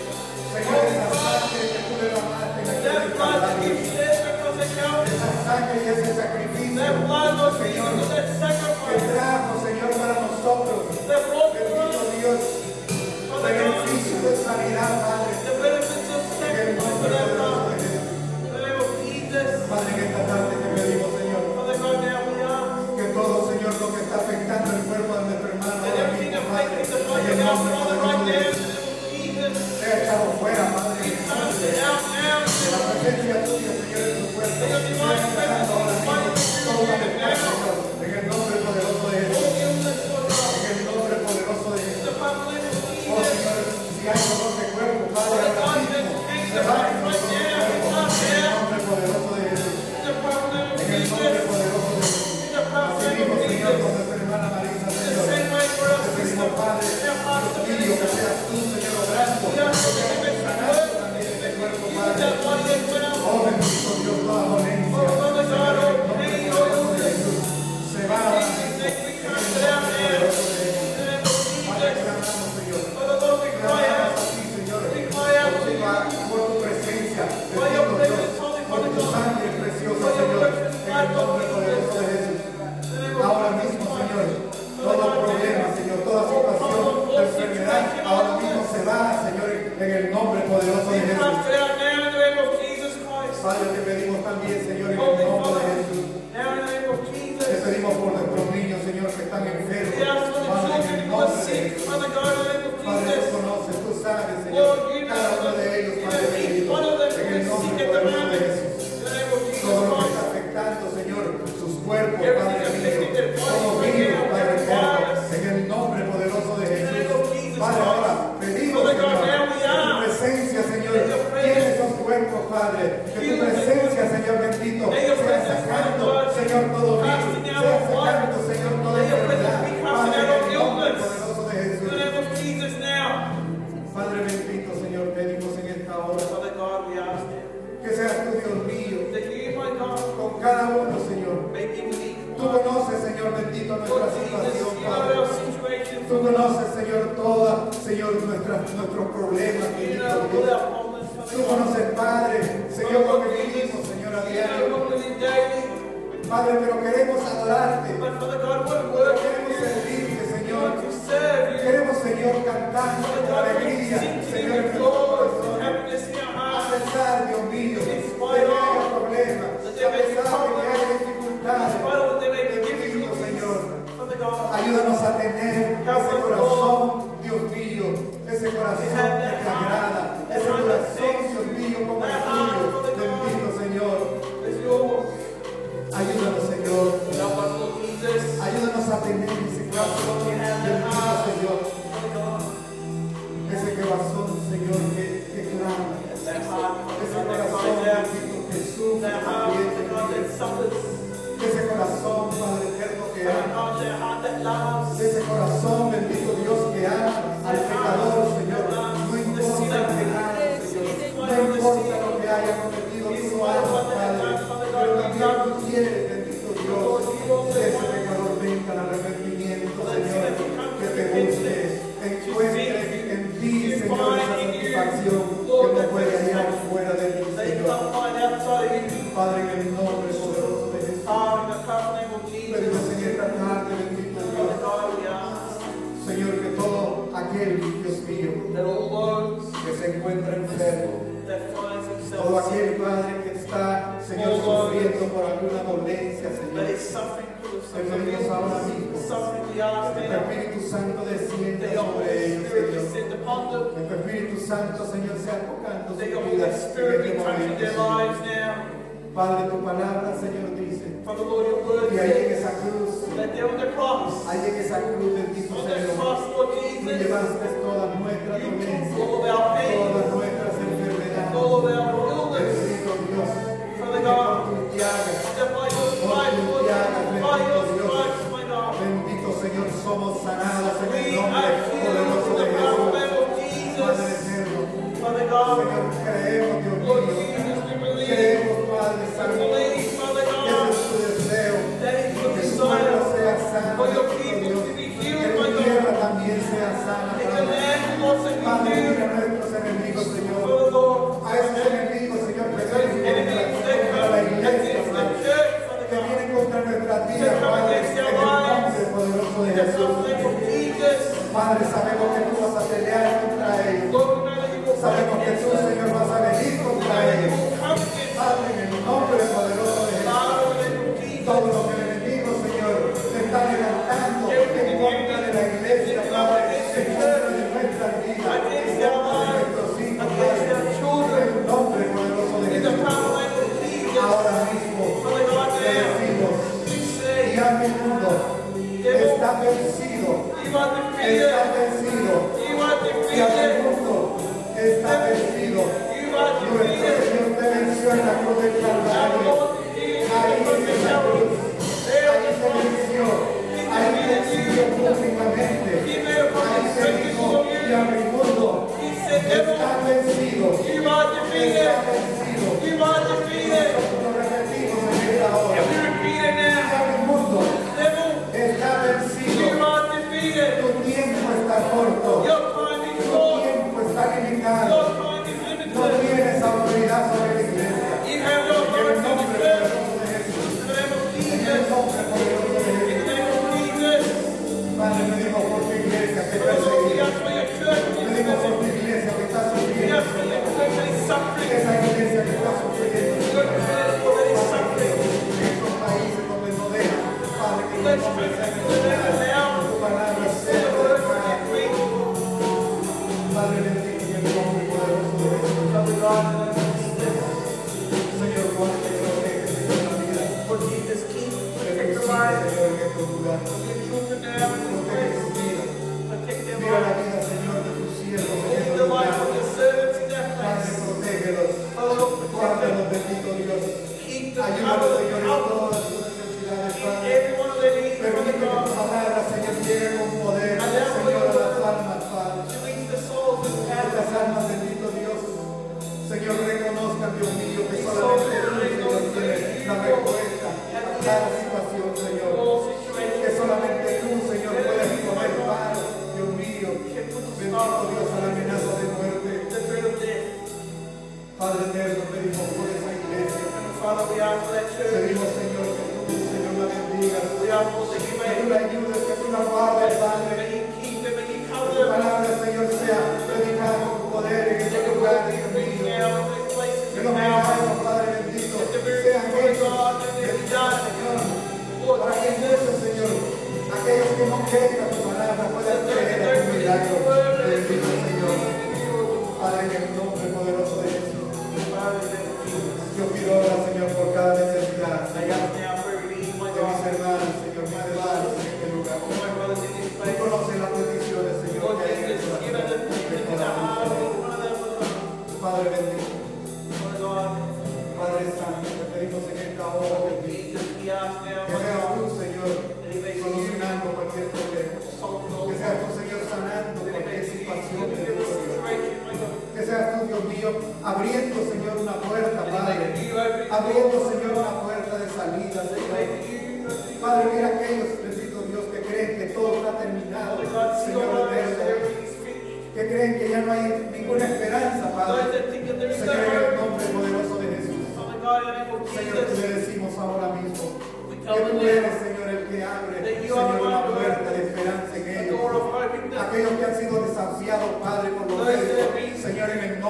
A: Señor, esa sangre que tú derramaste en la cruz
B: That
A: del
B: blood that
A: Calvario,
B: you shed because of Calvary,
A: esa sangre y ese sacrificio,
B: that blood, Lord
A: Señor,
B: Jesus, that
A: que
B: sacrifice,
A: trajo, Señor, para nosotros,
B: that brought for
A: bendito
B: us,
A: Dios,
B: Father God,
A: beneficio de sanidad, Padre,
B: the benefits of
A: en el
B: sacrifice
A: nombre
B: for that
A: poderoso
B: blood.
A: de Jesús.
B: In the name of Jesus,
A: Padre, en esta tarde te pedimos, Señor,
B: Father God, now we ask
A: que todo, Señor, lo que está afectando el cuerpo de nuestro hermano
B: that
A: ahora
B: everything
A: mismo, Padre,
B: affecting the
A: en
B: body
A: el
B: of our
A: nombre
B: brother
A: poderoso
B: right
A: de
B: now, in
A: Jesús,
B: the name of Jesus,
A: sea echado fuera, Padre,
B: be cast out now.
A: de la presencia tuya, Señor, en tu cuerpo, sea quitando ahora mismo todo malestar, Señor, en el nombre poderoso de Jesús,
B: All illness, Lord God,
A: en el nombre poderoso de
B: in
A: Jesús.
B: the powerful name of
A: Oh,
B: Jesus.
A: Señor, si hay dolor de cuerpo, Padre,
B: Father
A: ahora
B: God,
A: mismo,
B: there's
A: se va en
B: cancer
A: nuestro
B: right now,
A: cuerpo,
B: it's
A: en el
B: not
A: nombre poderoso de Jesús,
B: in the powerful name of
A: en el nombre
B: Jesus.
A: poderoso de Jesús.
B: In the powerful
A: Así
B: name
A: mismo,
B: of
A: Señor, con
B: Jesus.
A: nuestra hermana Marisa,
B: In the
A: Señor,
B: same way for us,
A: te
B: sister,
A: pedimos, Padre,
B: our pastor,
A: Dios mío, que seas tú, Señor, obrando,
B: we ask that you may
A: sanando también este cuerpo,
B: use
A: Padre.
B: that body as well.
A: Oh, bendito Dios, toda dolencia,
B: Oh, Father
A: Señor,
B: God,
A: en el
B: oh,
A: nombre
B: pain,
A: poderoso
B: oh,
A: de Jesús, se va ahora mismo,
B: Jesus, we
A: en
B: cast
A: el
B: it out
A: nombre
B: now.
A: poderoso de Jesús.
B: In the name of
A: Padre,
B: Jesus.
A: clamamos, Señor.
B: Father Lord, we cry out.
A: Clamamos a ti, Señor,
B: We cry out to you.
A: por tu presencia,
B: For your
A: bendito
B: presence,
A: Dios,
B: Holy
A: por
B: Father
A: tu
B: God.
A: sangre preciosa,
B: For your
A: Señor,
B: precious
A: en
B: blood,
A: el
B: Lord
A: nombre poderoso de Jesús.
B: In the name of
A: Ahora
B: Jesus
A: mismo,
B: Christ.
A: Señor,
B: Father
A: todo
B: God,
A: problema, Señor, toda situación de enfermedad, ahora mismo se va, Señor, en el nombre poderoso de
B: we
A: Jesús.
B: cast it out now in the name of Jesus Christ.
A: Padre, te pedimos también, Señor, en el
B: Holy
A: nombre de
B: Father,
A: Jesús.
B: now in the name of
A: Te
B: Jesus.
A: pedimos por nuestros niños, Señor, que están enfermos.
B: We ask for the
A: Padre, en
B: children
A: el
B: who are
A: nombre de
B: sick,
A: Jesús.
B: Father God, in the name of
A: Padre, tú
B: Jesus.
A: conoces, tú sabes,
B: Lord,
A: Señor,
B: you know
A: cada uno de ellos,
B: you
A: Padre
B: know each
A: bendito,
B: one of them
A: en
B: who
A: el
B: is
A: nombre
B: sick at the
A: poderoso de
B: moment.
A: Jesús.
B: In the name of Jesus
A: Todo lo que
B: Christ.
A: está afectando, Señor, sus cuerpos,
B: Everything
A: Padre mío,
B: affecting their bodies
A: todo
B: right
A: virus,
B: now,
A: Padre
B: every
A: eterno,
B: virus.
A: en el nombre poderoso de
B: In the name of
A: Jesús.
B: Jesus
A: Padre,
B: Christ.
A: ahora pedimos,
B: Father God,
A: Señor,
B: now we
A: que tu
B: are.
A: presencia, Señor,
B: In your presence.
A: llene esos cuerpos, Padre, que tu
B: Heal them.
A: presencia, Señor bendito,
B: May your
A: sea
B: presence,
A: sacando,
B: Lord,
A: Señor, todo virus,
B: casting out
A: sea
B: all
A: sacando,
B: virus.
A: Señor, toda
B: May your
A: enfermedad,
B: presence be casting
A: Padre,
B: out
A: en
B: all
A: el nombre
B: illness.
A: poderoso de
B: In
A: Jesús.
B: the name of Jesus now.
A: Padre bendito, Señor, pedimos en esta hora
B: Father God, we ask
A: que seas tú, Dios mío,
B: that you, my God,
A: con cada uno, Señor.
B: may be weak.
A: Tú conoces, Señor bendito, nuestra
B: Lord Jesus,
A: situación,
B: you know
A: Padre.
B: our situation.
A: Tú conoces, Señor, toda, Señor, nuestros problemas,
B: You
A: bendito
B: know all
A: Dios.
B: our problems,
A: Tú
B: Father God.
A: conoces, Padre, Señor, lo que vivimos, Señor, a
B: You know
A: diario.
B: what we need daily.
A: Padre, pero queremos adorarte.
B: But Father God, what word
A: Queremos servirte,
B: we
A: Señor.
B: want to serve you.
A: Queremos, Señor, cantando
B: Father
A: con
B: God, we
A: alegría,
B: sing to
A: Señor,
B: you
A: en
B: with
A: nuestro
B: joy, with
A: corazón.
B: happiness in our
A: A
B: hearts.
A: pesar, Dios mío, de que haya problemas, a pesar de que haya dificultades,
B: Despite of what they may be
A: te pido,
B: difficulties,
A: Señor,
B: Father God,
A: ayúdanos a tener ese corazón, Dios mío, ese corazón que te agrada, ese corazón, Dios mío, como el tuyo, bendito Señor.
B: is yours.
A: Ayúdanos, Señor,
B: Help us, Lord Jesus.
A: ayúdanos a tener ese corazón, bendito Señor,
B: Father God,
A: ese corazón, Señor, que clama,
B: that heart,
A: ese
B: Father God, that
A: corazón,
B: cries out.
A: bendito, que sufre
B: That heart,
A: también,
B: Father God, that suffers.
A: ese corazón, Padre eterno, que
B: Father
A: ama.
B: God, that heart that loves.
A: Ese corazón, bendito Dios, que ama al pecador, Señor. No importa el pecado, Señor. No importa lo que haya cometido, tú lo amas, Padre. Pero también tú quieres, bendito Dios, que ese pecador venga al arrepentimiento, Señor. Que te busque, encuentre en ti, Señor, esa satisfacción que no puede hallar fuera de ti,
B: They
A: Señor.
B: can't find outside of you.
A: Padre, en el nombre poderoso de Jesús.
B: In the powerful name of Jesus.
A: Pedimos en esta tarde, bendito
B: Father
A: Dios,
B: God, we ask
A: encuentra enfermo,
B: that finds
A: todo
B: himself
A: aquel
B: sick,
A: Padre que está, Señor, sufriendo por alguna dolencia,
B: that
A: Señor,
B: is suffering because of
A: te pedimos ahora mismo
B: suffering, we ask
A: que tu
B: now
A: Espíritu Santo descienda
B: that your
A: sobre
B: Holy
A: ellos,
B: Spirit
A: Señor.
B: descend upon them,
A: Que tu Espíritu Santo, Señor, sea tocando
B: that
A: sus
B: your
A: vidas
B: Holy Spirit
A: en
B: be
A: este
B: touching
A: momento,
B: their
A: Señor.
B: lives now.
A: Padre, tu palabra, Señor, dice
B: Father Lord, your word
A: que ahí en
B: says
A: esa cruz,
B: that there on the cross,
A: ahí en esa cruz, bendito
B: on the
A: Señor,
B: cross, Lord
A: tú
B: Jesus,
A: llevaste todas nuestras
B: you took
A: dolencias,
B: all of our pain,
A: todas nuestras enfermedades.
B: all of our illness,
A: Bendito Dios,
B: Father
A: que
B: God,
A: por tus llagas,
B: that by your stripes, Lord, by your stripes, my God,
A: bendito Señor, somos sanados en el
B: we
A: nombre
B: are healed
A: poderoso
B: in
A: de
B: the power
A: Jesús.
B: of
A: Padre
B: Jesus.
A: eterno,
B: Father God,
A: Señor, creemos, Dios
B: Lord
A: mío,
B: Jesus, we believe,
A: creemos, Padre
B: we
A: Santo,
B: believe, Father
A: que ese
B: God,
A: es tu deseo,
B: that is your
A: que tu pueblo
B: desire
A: sea sano,
B: for your
A: bendito
B: people
A: Dios,
B: to be
A: que
B: healed,
A: tu
B: my
A: tierra
B: God,
A: también sea sana,
B: and the
A: Padre.
B: land wants to be
A: Padre,
B: healed.
A: mira a nuestros enemigos, Señor,
B: Father Lord,
A: a esos enemigos, Señor, que
B: those
A: vienen
B: enemies that
A: contra
B: come
A: la iglesia,
B: against the
A: Padre,
B: church, Father
A: que
B: God,
A: vienen contra nuestras vidas,
B: that come
A: Padre,
B: against
A: en
B: our
A: el nombre
B: lives,
A: poderoso de
B: in the
A: Jesús.
B: name of Jesus.
A: Padre, sabemos que tú vas a pelear contra ellos.
B: Lord, we know that you will fight
A: Sabemos que
B: against
A: tú,
B: them.
A: Señor, vas a venir
B: We know
A: contra
B: that you
A: ellos.
B: will come against them.
A: Padre, en el nombre poderoso de Jesús.
B: Father, in the name of Jesus.
A: Todo lo que el enemigo, Señor, te está levantando en contra de la iglesia, Padre, en contra de nuestras vidas, en contra de nuestros hijos, Padre, en el nombre poderoso de
B: In the
A: Jesús.
B: power name of Jesus.
A: Ahora mismo
B: Father God,
A: te
B: now
A: decimos,
B: we say,
A: ya mi mundo está vencido,
B: you are defeated.
A: está vencido,
B: You are
A: y a mi
B: defeated.
A: mundo está vencido.
B: You are
A: Nuestro
B: defeated.
A: Señor te venció en la cruz del
B: Our
A: Calvario.
B: Lord Jesus,
A: Ahí
B: the
A: en esa cruz,
B: there
A: ahí
B: on the
A: te
B: cross,
A: venció, ahí te exhibió públicamente, ahí te dijo, y a mi mundo
B: He said,
A: está
B: devil,
A: vencido,
B: you are defeated.
A: está vencido.
B: You are defeated.
A: Nosotros lo repetimos en esta hora,
B: And we repeat it
A: y
B: now.
A: a mi mundo
B: Devil,
A: está vencido,
B: you are defeated.
A: tu tiempo está corto,
B: Your time is
A: tu
B: short.
A: tiempo está limitado,
B: Your time is
A: no
B: limited.
A: tienes autoridad sobre la iglesia.
B: You have no
A: En el
B: authority on
A: nombre
B: the earth.
A: poderoso de Jesús,
B: In the name of
A: en el
B: Jesus.
A: nombre poderoso de
B: In
A: Jesús.
B: the name of Jesus.
A: Padre, pedimos por tu iglesia que
B: Lord, we
A: perseguida.
B: ask for your church.
A: Pedimos por tu iglesia que está
B: We
A: sufriendo.
B: ask for your church that is suffering.
A: Esa iglesia que está sufriendo.
B: Your church that is suffering.
A: En estos países donde no dejan, Padre, que
B: Let's
A: tu nombre
B: pray
A: sea
B: for the name now.
A: tu palabra
B: Say
A: sea
B: the word for
A: predicada.
B: the preach.
A: Padre, bendito en el nombre poderoso de Jesús.
B: Father God, in the name of Jesus.
A: Señor, guarda y protege, Señor, la vida.
B: Lord Jesus, keep,
A: De
B: protect
A: tus
B: the
A: hijos,
B: lives
A: Señor, en estos lugares.
B: of your children now in this
A: Protege
B: place.
A: sus vidas.
B: Protect their
A: Mira la
B: lives.
A: vida, Señor, de tus siervos en
B: Keep
A: estos
B: the life of
A: lugares.
B: your servants in that
A: Padre,
B: place.
A: protégelos.
B: Father, Lord, protect
A: Guárdalos,
B: them.
A: bendito Dios.
B: Keep them
A: Ayúdanos,
B: covered,
A: Señor, en
B: covered.
A: todas sus necesidades, Padre.
B: Every one of their needs,
A: Permite
B: Father
A: que tu
B: God.
A: palabra, Señor, llegue con poder, Señor, a las almas, Padre.
B: To reach the souls with
A: Que
B: power.
A: las almas, bendito Dios, Señor, reconozcan, Dios mío, que solamente tú, Señor, tienes la respuesta a cada situación, Señor.
B: All situations.
A: Que solamente tú, Señor, puedes poner paro, Dios mío, bendito Dios, a la amenaza de muerte.
B: The threat of death.
A: Padre eterno, pedimos por esa iglesia.
B: And Father, we ask for that church.
A: Pedimos, Señor, que tú, Señor, la bendigas.
B: We ask, Lord, that you
A: Que
B: may
A: tú la ayudes, que tú la guardes, Padre.
B: may you keep them, may you cover
A: Tu
B: them.
A: palabra, Señor, sea predicada con poder en este lugar, Dios
B: Bring
A: mío.
B: now in this place
A: Que
B: in
A: los
B: the power.
A: milagros, Padre bendito,
B: Let the very
A: sean
B: word of
A: hechos,
B: God, let it be done.
A: Señor.
B: Lord,
A: Para que muchos, Señor, aquellos que no creen a tu palabra puedan creer a tu milagro. Bendito Señor. Padre, en el nombre poderoso de Jesús. Yo pido ahora, Señor, por cada necesidad,
B: I
A: Señor,
B: ask now for every need, my
A: de mis
B: God.
A: hermanos, Señor, mis hermanos en este lugar.
B: All my brothers in this
A: Tú
B: place.
A: conoces las peticiones, Señor,
B: Lord
A: que hay en el
B: Jesus, give us
A: corazón
B: the
A: de
B: in the
A: cada
B: heart of
A: uno.
B: each one of them, my God.
A: Padre bendito,
B: My God,
A: Padre santo, te pedimos en esta hora, bendito,
B: Jesus, we ask now,
A: que
B: my
A: seas
B: God,
A: tú, Señor,
B: that He may
A: solucionando cualquier problema.
B: solve all
A: Que seas tú, Señor, sanando
B: that He may
A: cualquier situación,
B: give
A: bendito
B: us
A: Dios.
B: situation, my God.
A: Que seas tú, Dios mío, abriendo, Señor, una puerta,
B: That He
A: Padre.
B: may you open
A: Abriendo, Señor, una puerta de salida,
B: That He
A: Señor.
B: may you open
A: Padre, mira aquellos, bendito Dios, que creen que todo está terminado,
B: Father God, see
A: Señor
B: our lives,
A: eterno.
B: everything is finished.
A: Que creen que ya no hay ninguna esperanza,
B: Those
A: Padre.
B: that think that there is no
A: Señor, en el
B: hope,
A: nombre poderoso de Jesús.
B: Father God, in the name of
A: Señor, te
B: Jesus,
A: le decimos ahora mismo
B: we
A: que
B: tell
A: tú
B: them
A: eres,
B: now
A: Señor, el que abre,
B: that you are
A: Señor,
B: the
A: una
B: one who
A: puerta de esperanza en
B: the
A: ellos.
B: door of hope in them.
A: Aquellos que han sido desafiados, Padre, por los
B: Those that have
A: médicos,
B: been
A: Señor, en el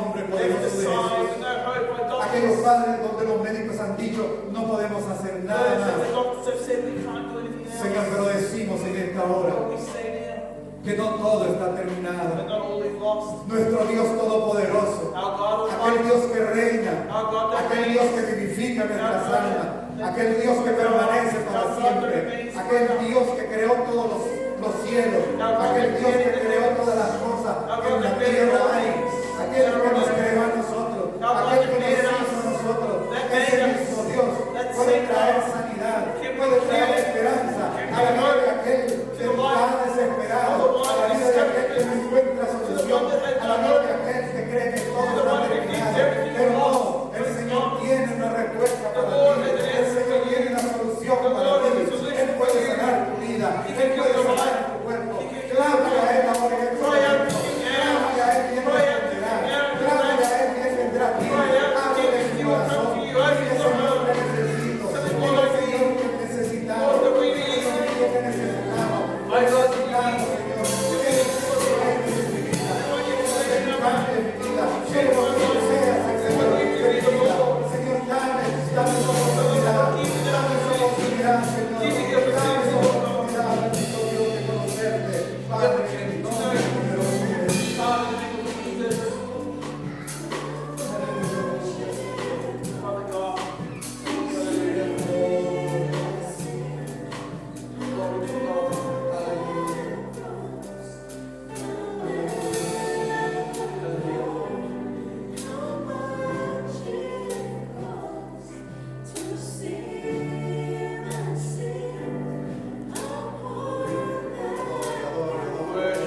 A: en el
B: left
A: nombre de
B: aside,
A: Jesús.
B: no hope by doctors.
A: Aquellos padres donde los médicos han dicho no podemos hacer nada
B: Those that the
A: más.
B: doctors have said we can't do anything else.
A: Señor, pero decimos en esta hora
B: But we say now
A: que no todo está
B: that
A: terminado.
B: not all is lost.
A: Nuestro Dios Todopoderoso,
B: Our God
A: aquel
B: Almighty,
A: Dios que reina,
B: our God that
A: aquel
B: reigns,
A: Dios que vivifica nuestras almas, aquel Dios que permanece para siempre, aquel Dios que creó todos los cielos, aquel Dios que creó todas las cosas que en la tierra hay, aquel que nos creó a nosotros, aquel que nos hizo a nosotros, ese mismo Dios puede traer sanidad, puede traer esperanza a la vida de aquel que está desesperado, a la vida de aquel que no encuentra solución, a la vida de aquel que cree que todo está terminado. Pero no, el Señor tiene una respuesta para ti, el Señor tiene una solución para ti. Él puede sanar tu vida, Él puede sanar tu cuerpo. Clámale a Él ahora en este momento. Clámale a Él y Él responderá. Clámale a Él y Él vendrá a ti. Ábrele tu corazón. Dile, Señor, que necesito. Dile, Señor, que necesitamos. Dile, Señor, que necesitamos. Necesitamos, Señor. Cambie mi vida. Quiero que tú seas el Señor de mi vida. Señor, dame esa oportunidad. Dame esa oportunidad, Señor. Dame esa oportunidad, bendito Dios, de conocerte. Padre, en el nombre poderoso de Jesús.
B: Father, in the name of Jesus, Father God, glory to God. Worthy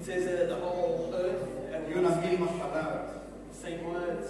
B: says that the whole earth had
A: y unas mismas palabras.
B: same words.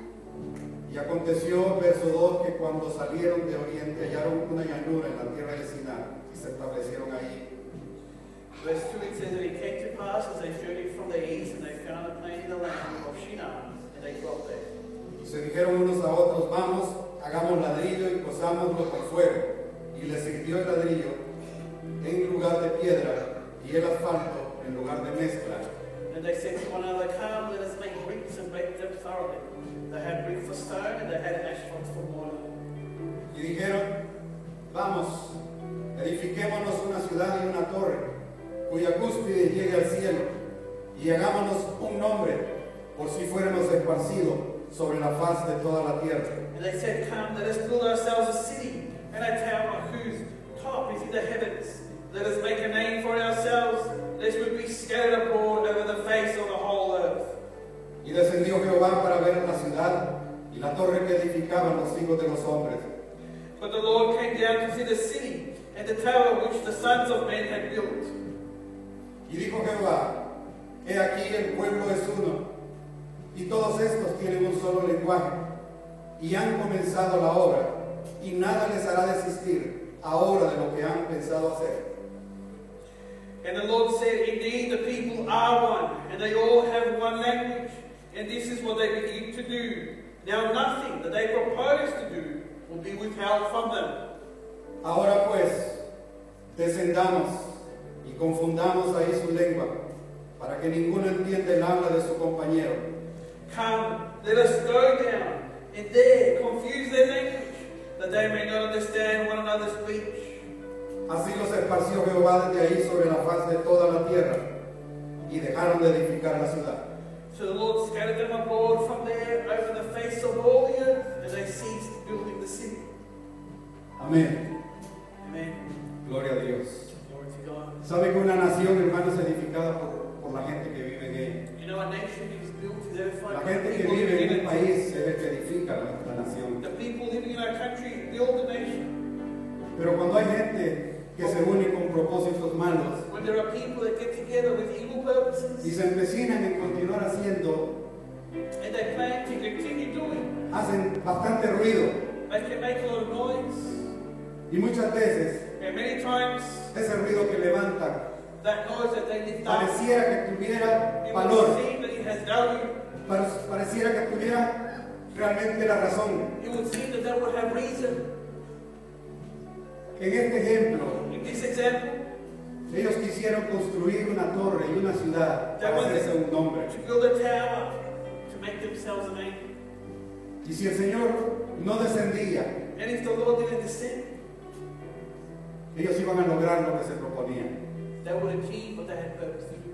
A: Y aconteció, verso 2, que cuando salieron de oriente hallaron una llanura en la tierra de Sinar y se establecieron ahí.
B: Verse 2, it says that it came to pass as they journeyed from the east, and they found a plain in the land of Shinar, and they dwelt there.
A: Y se dijeron unos a otros, vamos, hagamos ladrillo y cosámoslo por fuego. Y les sirvió el ladrillo en lugar de piedra y el asfalto en lugar de mezcla.
B: And they said to one another, come, let us make bricks and bake them thoroughly. They had brick for stone, and they had asphalt for mortar.
A: Y dijeron, vamos, edifiquémonos una ciudad y una torre, cuya cúspide llegue al cielo, y hagámonos un nombre, por si fuéramos esparcidos sobre la faz de toda la tierra.
B: And they said, come, let us build ourselves a city, and a tower whose top is in the heavens. Let us make a name for ourselves, lest we be scattered abroad over the face of the whole earth.
A: Y descendió Jehová para ver la ciudad y la torre que edificaban los hijos de los hombres.
B: But the Lord came down to see the city, and the tower which the sons of men had built.
A: Y dijo Jehová, he aquí el pueblo es uno, y todos estos tienen un solo lenguaje, y han comenzado la obra, y nada les hará desistir ahora de lo que han pensado hacer.
B: And the Lord said, indeed, the people are one, and they all have one language, and this is what they begin to do. Now nothing that they propose to do will be withheld from them.
A: Ahora pues, descendamos y confundamos ahí su lengua, para que ninguno entienda el habla de su compañero.
B: Come, let us go down, and there confuse their language, that they may not understand one another's speech.
A: Así los esparció Jehová desde ahí sobre la faz de toda la tierra, y dejaron de edificar la ciudad.
B: So the Lord scattered them abroad from there over the face of all the earth, and they ceased building the city.
A: Amén.
B: Amen.
A: Gloria a Dios.
B: Glory to God.
A: ¿Sabe que una nación, hermano, es edificada por la gente que vive en ella?
B: You know, a nation is built is edified
A: La
B: by
A: gente que
B: people
A: vive
B: living
A: en
B: in
A: un
B: it.
A: país es el que edifica la nación.
B: The people living in our country build the nation.
A: Pero cuando hay gente que se une con propósitos malos
B: When there are people that get together with evil purposes,
A: y se empecinan en continuar haciendo,
B: and they plan to continue doing,
A: hacen bastante ruido
B: they can make a lot of noise.
A: y muchas veces
B: And many times,
A: ese ruido que levantan
B: that noise that they lift up,
A: pareciera que tuviera
B: it
A: valor,
B: would seem that it has value.
A: pareciera que tuviera realmente la razón.
B: It would seem that they would have reason.
A: En este ejemplo,
B: In this example,
A: ellos quisieron construir una torre y una ciudad para hacerse un nombre.
B: to build a tower to make themselves a name.
A: Y si el Señor no descendía,
B: And if the Lord didn't descend,
A: ellos iban a lograr lo que se proponían.
B: they would achieve what they had purpose to do.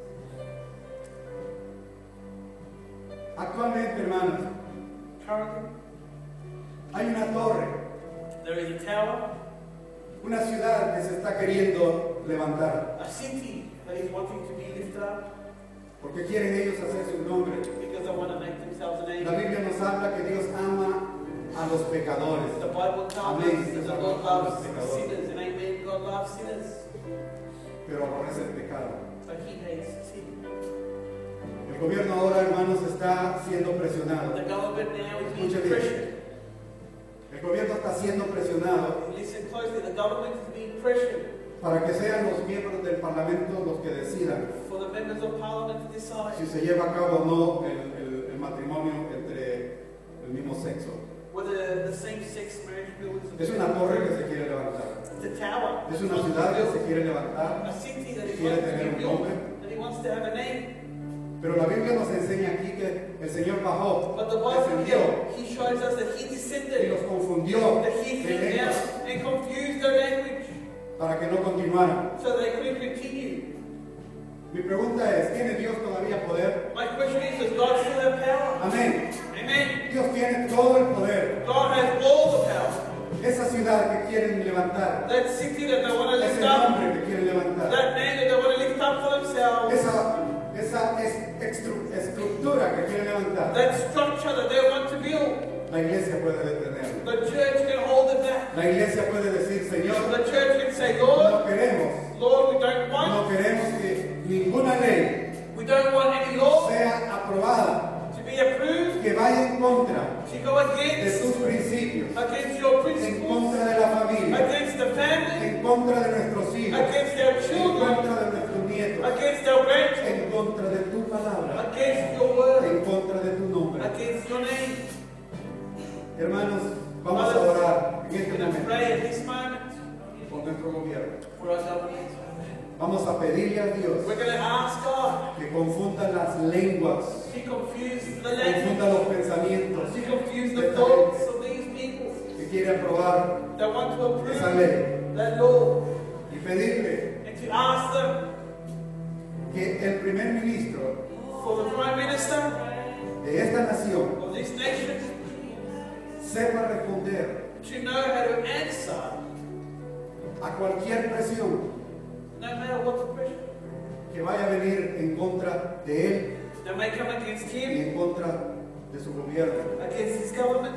A: Actualmente, hermanos,
B: Currently,
A: hay una torre,
B: there is a tower,
A: una ciudad que se está queriendo levantar,
B: a city that is wanting to be lifted up
A: porque quieren ellos hacerse un nombre.
B: because they want to make themselves a name.
A: La Biblia nos habla que Dios ama a los pecadores.
B: The Bible tells
A: Amén.
B: us that the Lord loves sinners, and amen, God loves sinners,
A: Pero aborrece el pecado.
B: but He hates sin.
A: El gobierno ahora, hermanos, está siendo presionado.
B: The government now is being
A: Escuche bien.
B: pressured.
A: El gobierno está siendo presionado
B: Listen closely, the government is being pressured
A: para que sean los miembros del Parlamento los que decidan
B: for the members of parliament to decide
A: si se lleva a cabo o no el matrimonio entre el mismo sexo.
B: whether the same-sex marriage bill
A: Es
B: is
A: una torre que se quiere levantar.
B: the tower.
A: Es una ciudad que se quiere levantar,
B: A city that is
A: quiere
B: going to
A: tener
B: be
A: un
B: built,
A: nombre.
B: that He wants to have a name.
A: Pero la Biblia nos enseña aquí que el Señor bajó,
B: But the Bible
A: descendió
B: here, He shows us that He
A: y
B: descended,
A: los confundió
B: that He
A: de
B: came down
A: lenguas
B: and confused their language
A: para que no continuaran.
B: so they couldn't continue.
A: Mi pregunta es, ¿tiene Dios todavía poder?
B: My question is, does God still have power?
A: Amén.
B: Amen.
A: Dios tiene todo el poder.
B: God has all the power.
A: Esa ciudad que quieren levantar,
B: That city that they want to lift
A: ese
B: up,
A: nombre que quieren levantar,
B: that name that they want to lift up for themselves,
A: esa estructura que quieren levantar,
B: that structure that they want to build,
A: la iglesia puede detenerlo.
B: the church can hold it back.
A: La iglesia puede decir, Señor,
B: The church can say,
A: no
B: Lord,
A: queremos,
B: Lord, we don't
A: no
B: want
A: queremos que ninguna ley
B: We don't want any law
A: sea aprobada
B: to be approved
A: que vaya en contra
B: to go
A: de
B: against
A: tus principios,
B: your
A: en
B: principles,
A: contra de la familia,
B: against the family,
A: en contra de nuestros hijos,
B: against our
A: en
B: children,
A: contra de nuestros nietos,
B: against our grandchildren,
A: en contra de tu palabra,
B: against your word,
A: en contra de tu nombre.
B: against your name.
A: Hermanos, vamos a orar en este
B: We're going to
A: momento
B: pray at this moment
A: por nuestro gobierno.
B: for our government.
A: Vamos a pedirle a Dios
B: We're going to ask God
A: que confunda las lenguas,
B: to confuse the language,
A: confunda los pensamientos
B: to confuse the thoughts of these people
A: que quiere aprobar
B: that want to
A: esa
B: approve
A: ley
B: that law,
A: y pedirle
B: and to ask them
A: que el primer ministro
B: for the Prime Minister
A: de esta nación
B: of this nation
A: sepa responder
B: to know how to answer
A: a cualquier presión
B: no matter what the pressure
A: que vaya a venir en contra de él
B: that may come against
A: y
B: him,
A: en contra de su gobierno.
B: against his government.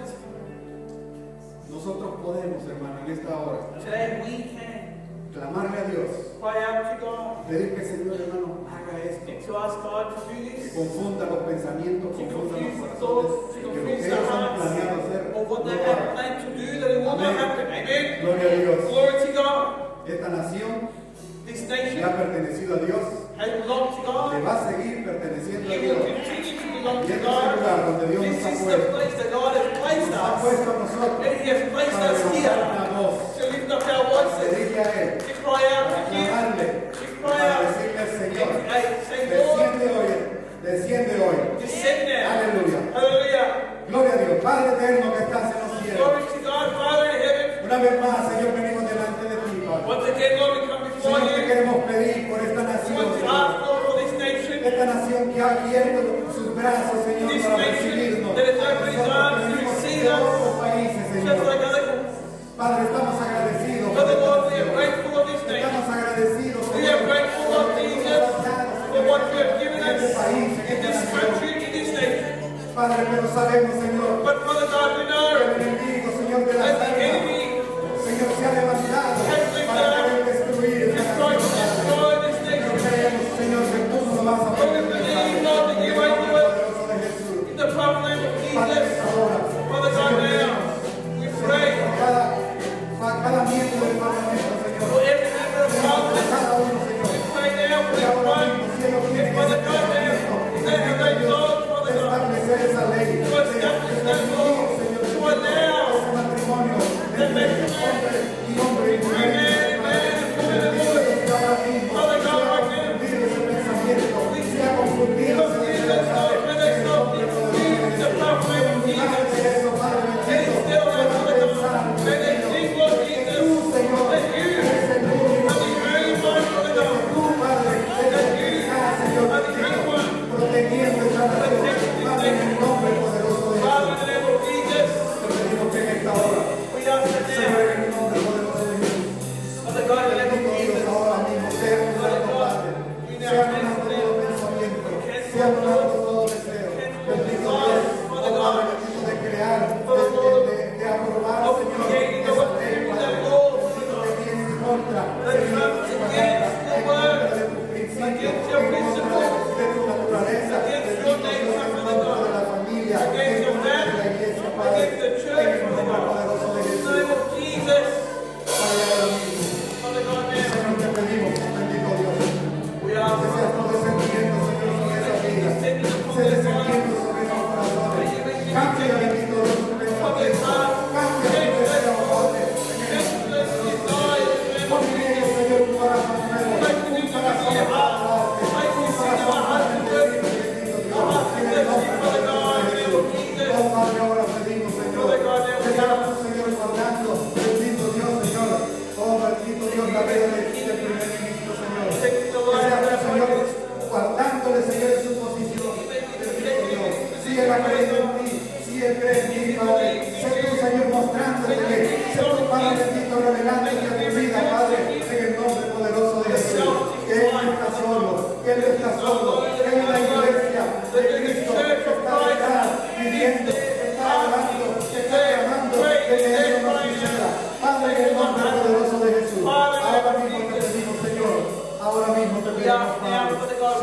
A: Nosotros podemos, hermano, en esta hora
B: Today we can
A: clamarle a Dios,
B: cry out to God
A: pedir que el Señor, hermano, haga esto,
B: and to ask God to do
A: que
B: this,
A: confunda los pensamientos,
B: to
A: confunda los
B: confuse the
A: corazones,
B: thoughts, to
A: que lo que
B: confuse the
A: ellos han
B: hearts
A: planeado hacer
B: of what
A: no
B: they
A: lo
B: have
A: hagan.
B: planned to do, that it will not
A: Amén.
B: happen. Amen.
A: Gloria a Dios.
B: Glory to God.
A: Esta nación
B: This
A: le
B: nation
A: ha pertenecido a Dios,
B: has belonged to
A: le
B: God.
A: va a seguir perteneciendo a
B: It will
A: Dios.
B: continue to belong
A: Y
B: to
A: este es el
B: God.
A: lugar donde Dios
B: This
A: nos ha
B: is the
A: puesto.
B: place that God has placed
A: Nos ha
B: us.
A: puesto a nosotros
B: And He has placed
A: para
B: us
A: levantar
B: here
A: una voz,
B: to lift up our
A: para
B: voices,
A: pedirle a Él,
B: to cry out
A: para
B: to Him,
A: clamarle,
B: to cry
A: para
B: out,
A: decirle al Señor,
B: and say, Lord,
A: desciende hoy.
B: descend now.
A: Aleluya.
B: Hallelujah.
A: Gloria a Dios. Padre eterno que estás en los cielos.
B: Glory to God, Father in heaven.
A: Una vez más, Señor, venimos delante de ti, Padre.
B: Once again, Lord, we come before
A: Señor, te
B: you.
A: queremos pedir por esta
B: We
A: nación,
B: want to
A: Señor.
B: ask, Lord, for this nation,
A: Esta nación que ha abierto sus brazos, Señor,
B: this
A: para
B: nation
A: recibirnos.
B: that has opened its
A: Nosotros
B: arms to
A: venimos
B: receive
A: de
B: us,
A: otros países,
B: just
A: Señor.
B: like other.
A: Padre, estamos agradecidos. por
B: Father,
A: esta
B: Lord, we are
A: nación.
B: grateful of this nation.
A: Estamos agradecidos,
B: We
A: Señor,
B: are grateful, Lord Jesus, for what you have given
A: en este
B: us
A: país, en
B: in
A: esta
B: this
A: nación.
B: country, in this nation.
A: Padre, pero sabemos, Señor,
B: But Father God, we
A: que
B: know
A: el enemigo, Señor, de la
B: that the
A: tierra,
B: enemy
A: Señor, se ha levantado
B: has lifted
A: para
B: up
A: poder destruir
B: is
A: esta
B: trying to
A: nación, Padre.
B: destroy this
A: Pero
B: nation.
A: creemos, Señor, que tú no lo vas a
B: But we
A: poder
B: believe, Lord, that you won't do it.
A: poderoso de Jesús.
B: In the powerful name of
A: Padre,
B: Jesus,
A: esta hora,
B: Father God,
A: Señor,
B: now we pray
A: por cada miembro del Parlamento,
B: for
A: Señor,
B: every member of
A: por
B: Parliament.
A: cada uno,
B: We
A: Señor.
B: pray now for
A: Y
B: their
A: ahora
B: right.
A: mismo, cielo,
B: And
A: tiene
B: Father
A: ese
B: God, now
A: pensamiento,
B: they have
A: Dios,
B: a God, Father
A: de
B: God,
A: establecer esa ley,
B: to
A: de
B: establish that
A: permitir,
B: law,
A: Señor,
B: to allow
A: ese matrimonio entre hombre y hombre y mujer.
B: Amen, amen.
A: Que ahora mismo
B: Father God,
A: sea
B: right now,
A: confundido ese pensamiento, sea confundido ese
B: confuse us, Lord, let us not be confused, the powerful name of Jesus.
A: de eso, Padre
B: And
A: bendito,
B: still, Lord, Father
A: pueda
B: God,
A: pensar,
B: may they think, Lord
A: que
B: Jesus,
A: tú, Señor,
B: that you
A: eres el único,
B: are the only one, Father
A: que
B: God.
A: tú, Padre, eres el que está, Señor, bendito, protegiendo esta nación, Padre, en el nombre poderoso de
B: Father,
A: Jesús.
B: in the name of Jesus,
A: Te pedimos que en esta hora,
B: we ask that
A: Señor,
B: now,
A: en el nombre poderoso de Jesús,
B: Father God, in the name of
A: bendito Dios,
B: Jesus,
A: ahora mismo, sea anulado, Padre, sea anulado todo pensamiento, sea anulado todo deseo, bendito Dios, oh Padre, bendito de crear, de aprobar, Señor, esa ley, Padre, bendito que viene en contra, Señor, de tu palabra, en contra de tus principios, en contra de tu naturaleza, bendito Dios, en contra de la familia, en contra de la iglesia, Padre,
B: against the
A: en
B: church,
A: el nombre
B: Father God.
A: poderoso de
B: In the
A: Jesús,
B: name of Jesus,
A: Padre, ahora mismo,
B: Father God, now,
A: Señor, te pedimos, bendito Dios,
B: we
A: que
B: ask
A: seas todo descendiendo, Señor, sobre esa vida, sea descendiendo sobre esos corazones, cambia, bendito Dios, su pensamiento, cambia su deseo, Padre, en el nombre de Jesús. Pon en ellos, Señor, un corazón nuevo, un corazón para adorarte, un corazón para bendecirte, bendito Dios, en el nombre poderoso de Jesús. Oh, Padre, ahora pedimos, Señor, que seas tú, Señor, guardando, bendito Dios, Señor, oh, bendito Dios, la vida del primer ministro, Señor, que seas tú, Señor, guardándole, Señor, en su posición, bendito Dios, si él ha creído en ti, si él cree en ti, Padre, sé tú, Señor, mostrándote, sé tú, Padre bendito, revelándote a tu vida, Padre, en el nombre poderoso de Jesús, que él no está solo, que él no está solo, que es la iglesia de Cristo que está detrás, pidiendo, que está orando, que está clamando, que Él no nos suceda. Padre, en el nombre poderoso de Jesús, ahora mismo te pedimos, Señor, ahora mismo te
B: we
A: pedimos,
B: ask now,
A: Padre,
B: Father God,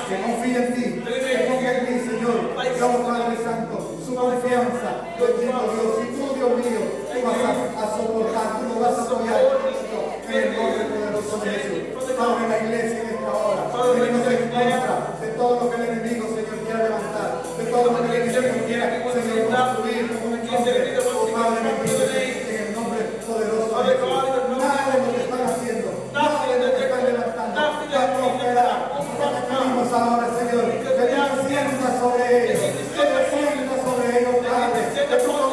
A: que confíe en ti, que ponga en ti, Señor, Dios Padre Santo, su confianza, bendito Dios, y tú, Dios mío, tú vas a soportar, tú lo vas a apoyar, en el nombre poderoso de Jesús. Padre, la iglesia en esta hora, venimos en contra de todo lo que el enemigo, Señor, quiera levantar, de todo lo que el enemigo quiera, Señor, construir como un nombre, oh Padre, bendito, en el nombre poderoso de Jesús. Nada de lo que están haciendo, nada de lo que están levantando, va a prosperar. Pedimos ahora, Señor, que tú desciendas sobre ellos, que desciendas sobre ellos, Padre, que tú